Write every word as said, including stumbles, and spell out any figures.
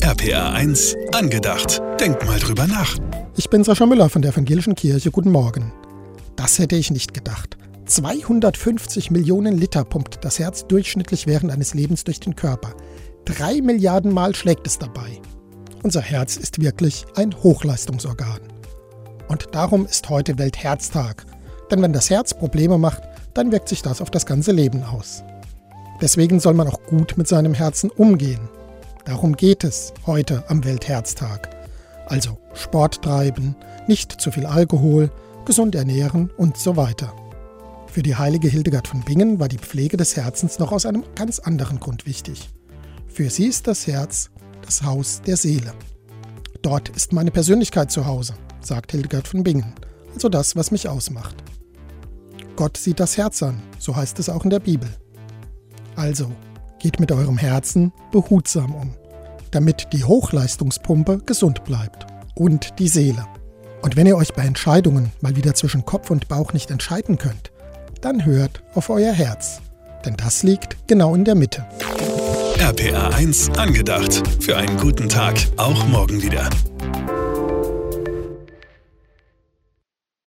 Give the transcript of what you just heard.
R P R eins angedacht. Denk mal drüber nach. Ich bin Sascha Müller von der Evangelischen Kirche. Guten Morgen. Das hätte ich nicht gedacht. zweihundertfünfzig Millionen Liter pumpt das Herz durchschnittlich während eines Lebens durch den Körper. Drei Milliarden Mal schlägt es dabei. Unser Herz ist wirklich ein Hochleistungsorgan. Und darum ist heute Weltherztag. Denn wenn das Herz Probleme macht, dann wirkt sich das auf das ganze Leben aus. Deswegen soll man auch gut mit seinem Herzen umgehen. Darum geht es heute am Weltherztag. Also Sport treiben, nicht zu viel Alkohol, gesund ernähren und so weiter. Für die heilige Hildegard von Bingen war die Pflege des Herzens noch aus einem ganz anderen Grund wichtig. Für sie ist das Herz das Haus der Seele. Dort ist meine Persönlichkeit zu Hause, sagt Hildegard von Bingen, also das, was mich ausmacht. Gott sieht das Herz an, so heißt es auch in der Bibel. Also, geht mit eurem Herzen behutsam um, damit die Hochleistungspumpe gesund bleibt und die Seele. Und wenn ihr euch bei Entscheidungen mal wieder zwischen Kopf und Bauch nicht entscheiden könnt, dann hört auf euer Herz, denn das liegt genau in der Mitte. R P R eins angedacht. Für einen guten Tag, auch morgen wieder.